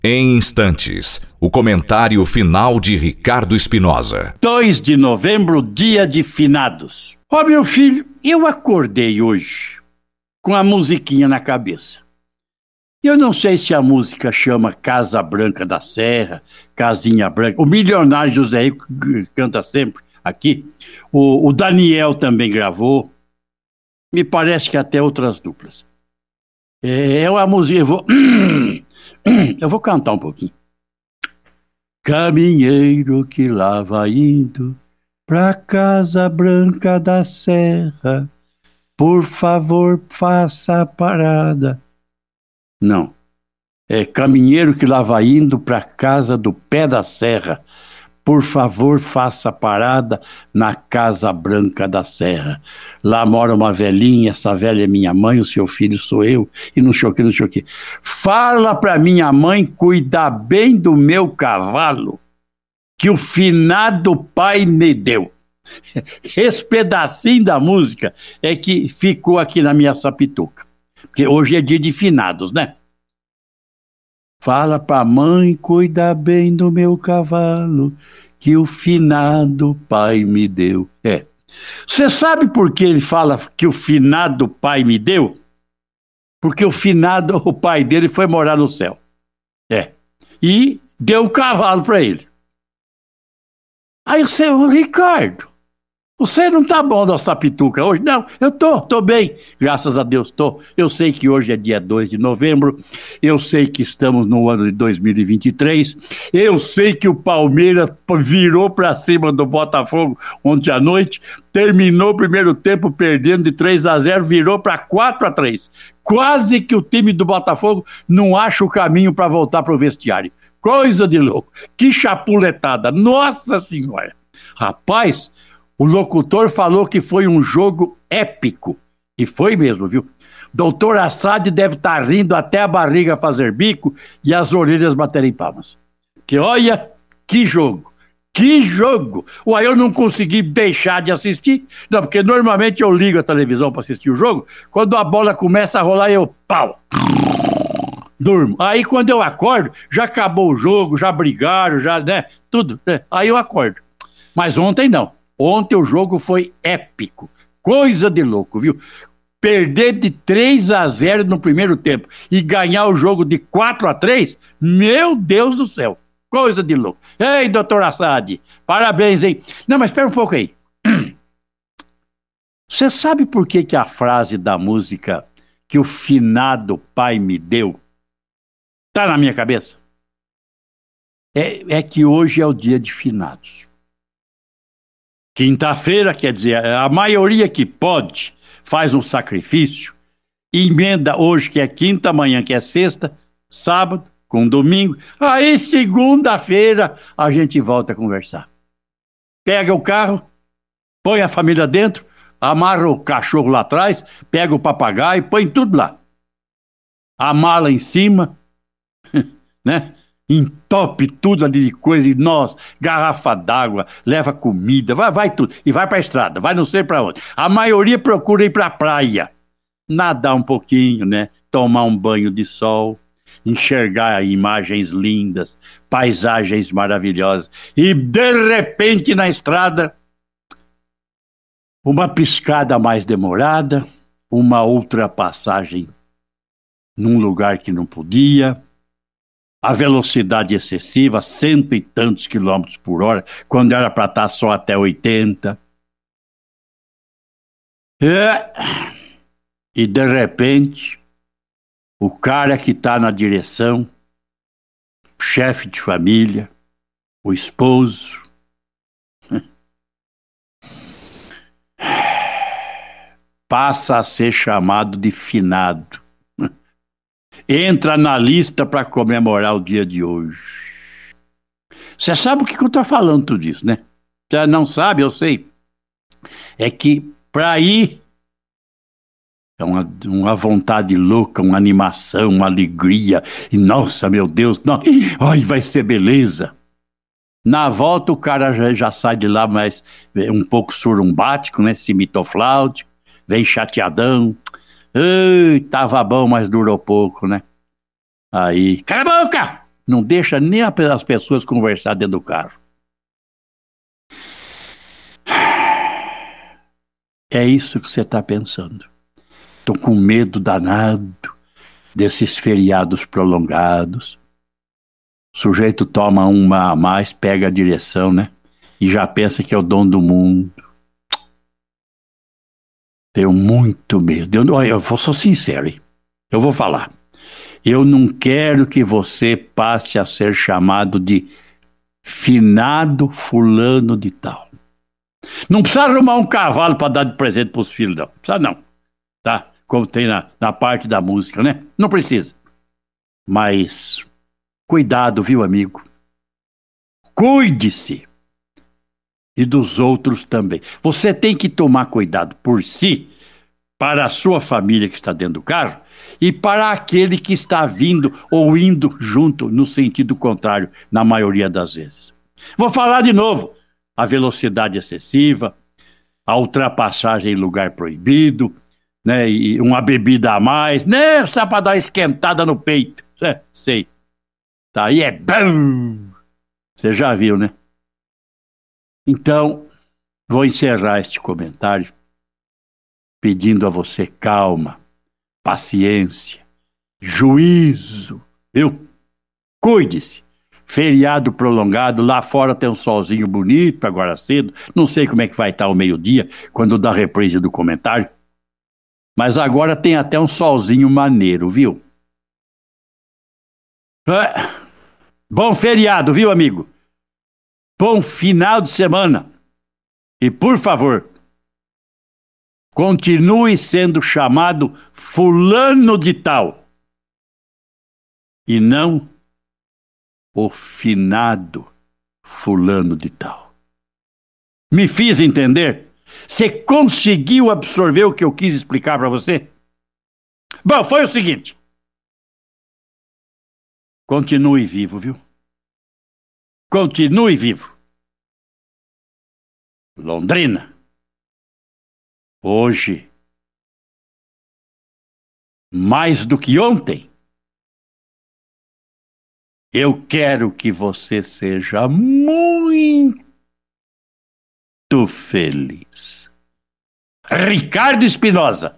Em instantes, o comentário final de Ricardo Espinosa. 2 de novembro, dia de finados. Ó, meu filho, eu acordei hoje com a musiquinha na cabeça. Eu não sei se a música chama Casa Branca da Serra, Casinha Branca. O Milionário José Rico canta sempre aqui. O Daniel também gravou. Me parece que até outras duplas. É uma música... Eu vou cantar um pouquinho. Caminheiro que lá vai indo pra Casa Branca da Serra, por favor, faça a parada. Não. É caminheiro que lá vai indo pra casa do pé da serra, por favor, faça a parada na Casa Branca da Serra. Lá mora uma velhinha, essa velha é minha mãe, o seu filho sou eu, e não sei o que, não sei o que. Fala pra minha mãe cuidar bem do meu cavalo, que o finado pai me deu. Esse pedacinho da música é que ficou aqui na minha sapituca, porque hoje é dia de finados, né? Fala pra mãe cuidar bem do meu cavalo, que o finado pai me deu. Você sabe por que ele fala que o finado pai me deu? Porque o pai dele foi morar no céu. E deu o cavalo pra ele. Aí você, Ricardo, você não tá bom da sapituca hoje? Não, eu tô bem, graças a Deus tô. Eu sei que hoje é dia 2 de novembro, eu sei que estamos no ano de 2023, eu sei que o Palmeiras virou pra cima do Botafogo ontem à noite, terminou o primeiro tempo perdendo de 3-0, virou pra 4-3. Quase que o time do Botafogo não acha o caminho pra voltar pro vestiário. Coisa de louco, que chapuletada, nossa senhora. Rapaz, o locutor falou que foi um jogo épico. E foi mesmo, viu? Doutor Assad deve estar rindo até a barriga fazer bico e as orelhas baterem palmas. Que olha, que jogo! Que jogo! Uai, eu não consegui deixar de assistir. Não, porque normalmente eu ligo a televisão para assistir o jogo. Quando a bola começa a rolar, eu pau! Durmo. Aí quando eu acordo, já acabou o jogo, já brigaram, já, né? Tudo. Aí eu acordo. Mas ontem não. Ontem o jogo foi épico. Coisa de louco, viu? Perder de 3-0 no primeiro tempo e ganhar o jogo de 4-3, meu Deus do céu. Coisa de louco. Ei, doutor Assad, parabéns, hein? Não, mas espera um pouco aí. Você sabe por que a frase da música que o finado pai me deu tá na minha cabeça? É que hoje é o dia de finados. Quinta-feira, quer dizer, a maioria que pode faz um sacrifício, emenda hoje que é quinta, amanhã que é sexta, sábado, com domingo, aí segunda-feira a gente volta a conversar. Pega o carro, põe a família dentro, amarra o cachorro lá atrás, pega o papagaio, põe tudo lá. A mala em cima, né? Entope tudo ali de coisa, e nós, garrafa d'água, leva comida, vai tudo, e vai pra estrada, vai não sei pra onde. A maioria procura ir pra praia, nadar um pouquinho, né? Tomar um banho de sol, enxergar imagens lindas, paisagens maravilhosas, e de repente na estrada, uma piscada mais demorada, uma ultrapassagem num lugar que não podia, a velocidade excessiva, 100 e tantos quilômetros por hora, quando era para estar só até 80. E de repente, o cara que está na direção, o chefe de família, o esposo, passa a ser chamado de finado. Entra na lista para comemorar o dia de hoje. Você sabe o que eu estou falando tudo isso, né? Você não sabe, eu sei. É que para ir é uma vontade louca, uma animação, uma alegria. E nossa, meu Deus, não, ai, vai ser beleza. Na volta o cara já sai de lá mais um pouco surumbático, né? Cimitofláutico, vem chateadão. Tava bom, mas durou pouco, né? Aí, cala a boca! Não deixa nem as pessoas conversar dentro do carro. É isso que você está pensando. Estou com medo danado desses feriados prolongados. O sujeito toma uma a mais, pega a direção, né? E já pensa que é o dono do mundo. Tenho muito medo. Eu sou sincero, hein? Eu vou falar. Eu não quero que você passe a ser chamado de finado fulano de tal. Não precisa arrumar um cavalo para dar de presente para os filhos, não. Precisa não. Tá? Como tem na parte da música, né? Não precisa. Mas cuidado, viu, amigo? Cuide-se. E dos outros também. Você tem que tomar cuidado por si, para a sua família que está dentro do carro e para aquele que está vindo ou indo junto no sentido contrário, na maioria das vezes. Vou falar de novo. A velocidade excessiva, a ultrapassagem em lugar proibido, né, e uma bebida a mais, né, só para dar uma esquentada no peito. Sei. Tá aí é bom. Você já viu, né? Então, vou encerrar este comentário pedindo a você calma, paciência, juízo, viu? Cuide-se. Feriado prolongado, lá fora tem um solzinho bonito agora cedo, não sei como é que vai estar o meio-dia, quando dá reprise do comentário, mas agora tem até um solzinho maneiro, viu? Bom feriado, viu, amigo? Bom final de semana. E, por favor, continue sendo chamado fulano de tal. E não o finado fulano de tal. Me fiz entender? Você conseguiu absorver o que eu quis explicar para você? Bom, foi o seguinte. Continue vivo, viu? Continue vivo. Londrina. Hoje, mais do que ontem, eu quero que você seja muito feliz. Ricardo Espinosa.